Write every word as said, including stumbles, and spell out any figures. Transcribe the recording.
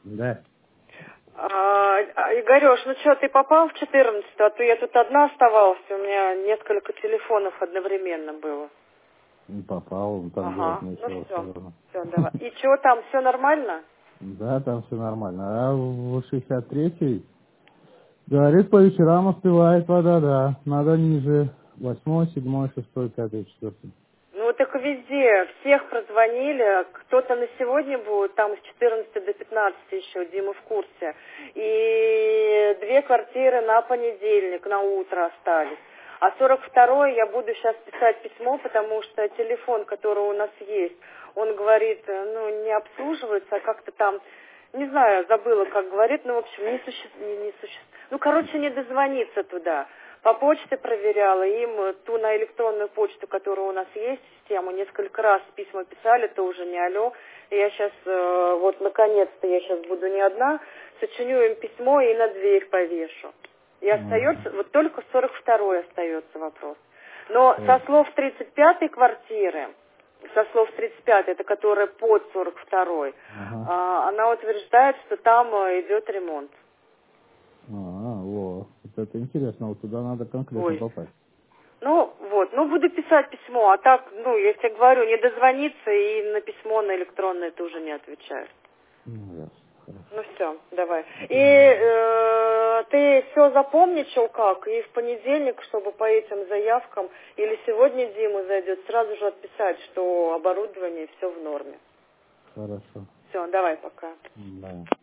Да. А, а, Игорёш, ну что, ты попал в четырнадцать, а то я тут одна оставалась, у меня несколько телефонов одновременно было. Не попал, там делать Ага, нечего. ну все, Все, все, давай. И что там, все нормально? да, там все нормально. А в шестьдесят третий говорит, по вечерам успевает вода, да. Надо ниже. Восьмой, седьмой, шестой, пятый, четвертый. Ну так везде, всех прозвонили, кто-то на сегодня будет, там с четырнадцати до пятнадцати еще, Дима в курсе. И две квартиры на понедельник, на утро остались. А сорок второй я буду сейчас писать письмо, потому что телефон, который у нас есть, он говорит, ну не обслуживается, а как-то там, не знаю, забыла, как говорит, ну в общем, не существует, не, не суще... ну короче, не дозвониться туда. По почте проверяла, им ту на электронную почту, которая у нас есть, систему, несколько раз письма писали, тоже не алло. И я сейчас, э, вот наконец-то я сейчас буду не одна, сочиню им письмо и на дверь повешу. И остается, вот только сорок второй остается вопрос. Но со слов тридцать пятой квартиры, со слов тридцать пятой, это которая под сорок второй, Ага. а, она утверждает, что там э, идет ремонт. А, вот. Вот это интересно, вот туда надо конкретно Ой. попасть. Ну, вот, ну, буду писать письмо, а так, ну, я тебе говорю, не дозвониться и на письмо, на электронное тоже не отвечаю. Ну, ясно, хорошо. Ну, все, давай. И э, ты все запомничал как? И в понедельник, чтобы по этим заявкам, или сегодня Дима зайдет, сразу же отписать, что оборудование все в норме. Хорошо. Все, давай, пока. Да.